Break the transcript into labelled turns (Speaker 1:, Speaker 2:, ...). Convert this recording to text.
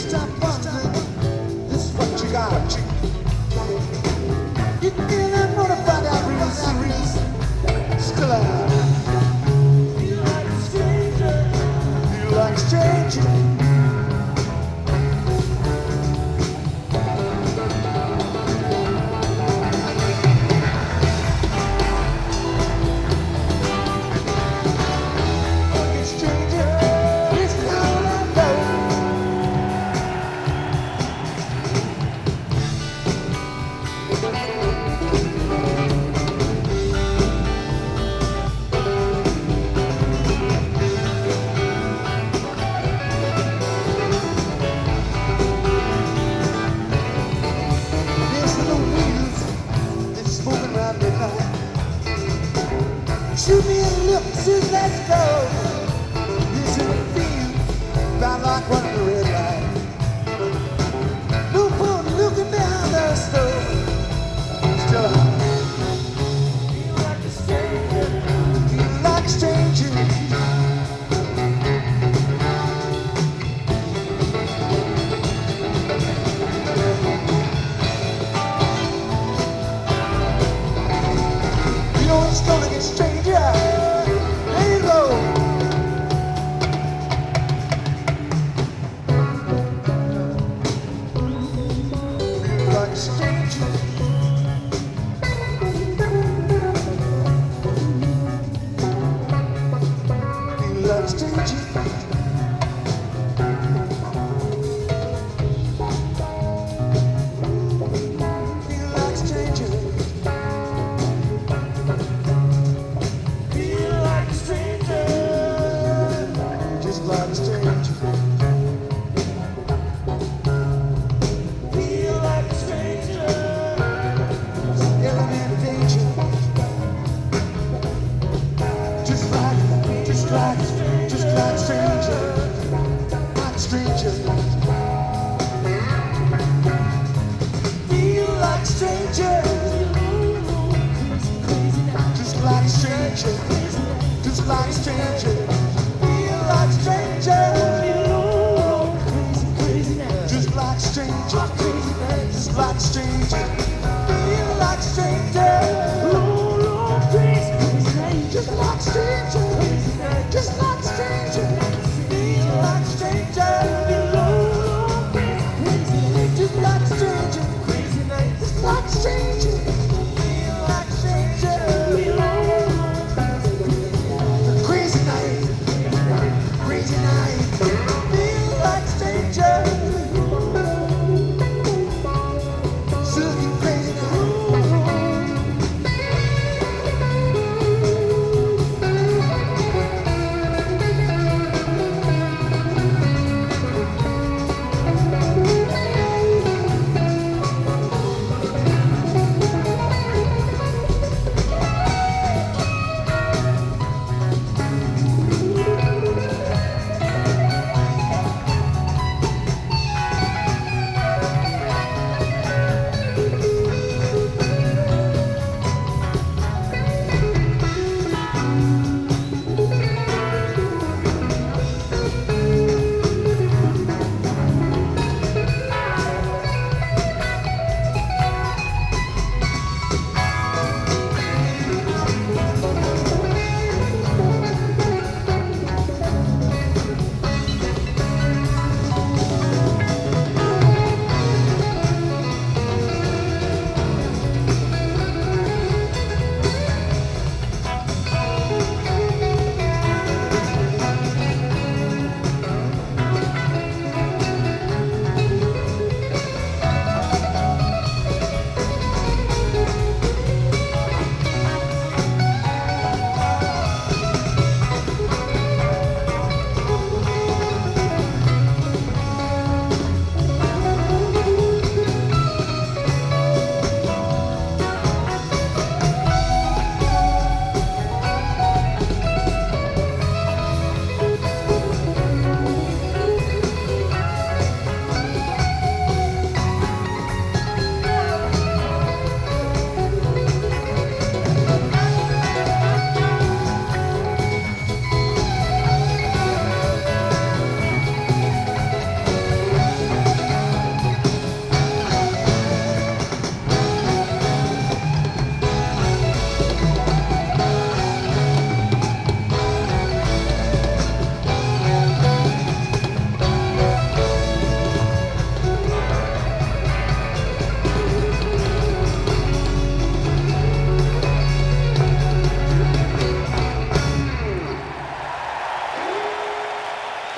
Speaker 1: stop wondering, this is what you got. You can feel that mortified out reason. Still out. Feel like a stranger. Feel like a stranger. Shoot me in the lip, says let's go. This is a feel about like running the red light. No point looking down the stove. Still out. Feel like a stranger. Feel like a stranger. You know it's gonna get stranger. Just like stranger, feel like stranger, just like stranger, just like stranger.